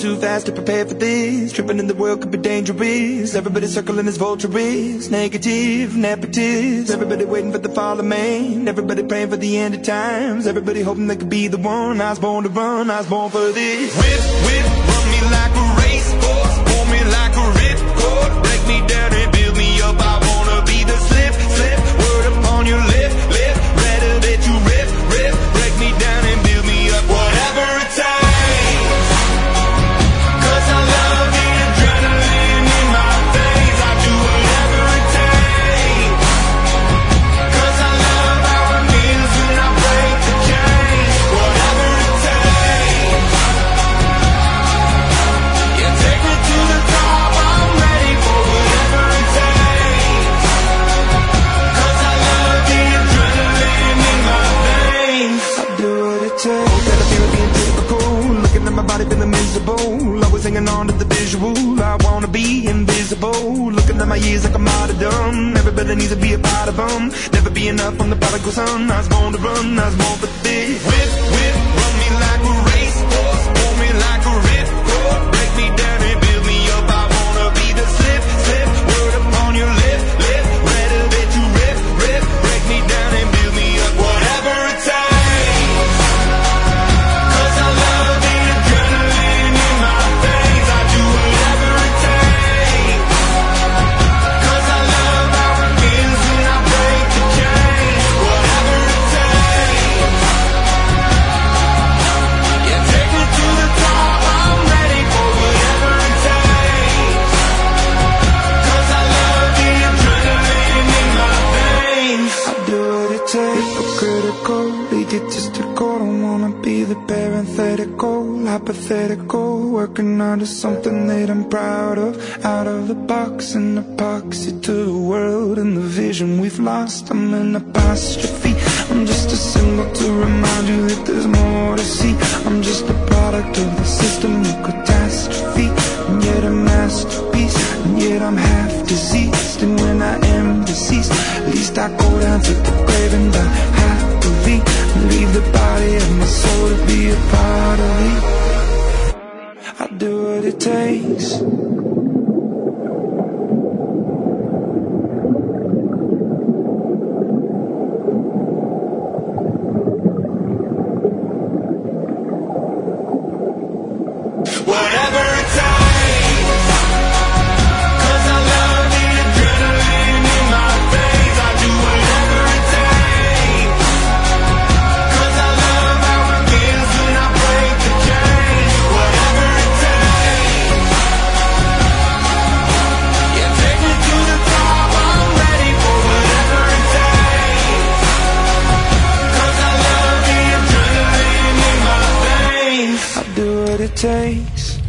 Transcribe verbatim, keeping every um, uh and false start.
too fast to prepare for this. Tripping in the world could be dangerous. Everybody circling as vultures. Negative, negatives. Everybody waiting for the fall of man. Everybody praying for the end of times. Everybody hoping they could be the one. I was born to run, I was born for this. Whip, whip, run me like a racehorse. Pull me like a ripcord. Break me down and build me up. I wanna be the slip, slip. Word upon your lip, lip. Ready that you rip, rip. Break me down and build me up. Whatever it takes. Hanging on to the visual, I wanna be invisible. Looking at my years like I'm martyrdom. Everybody needs to be a part of them. Never be enough from the prodigal son. I was born to run, I was born for this. Whip, whip, run me like a racehorse. Pull me like a ripcord. Break me down and build me up. I wanna be the slip, slip. Word upon your lip, lip. Ready that you rip, rip. Break me down and build me up. Whatever it takes. Hypothetical, working onto something that I'm proud of. Out of the box, an epoxy to the world and the vision we've lost. I'm an apostrophe, I'm just a symbol to remind you that there's more to see. I'm just a product of the system of catastrophe, and yet a masterpiece, and yet I'm half diseased. And when I am deceased, at least I go down to the grave and die happily, and leave the body of my soul to be a part of me. I do what it takes. Whatever it takes. 'Cause I love the adrenaline in my veins. I do whatever it takes. 'Cause I love how it feels when I break the chains. Whatever it takes. Yeah, take me to the top. I'm ready for whatever it takes. 'Cause I love the adrenaline in my veins. I do what it takes.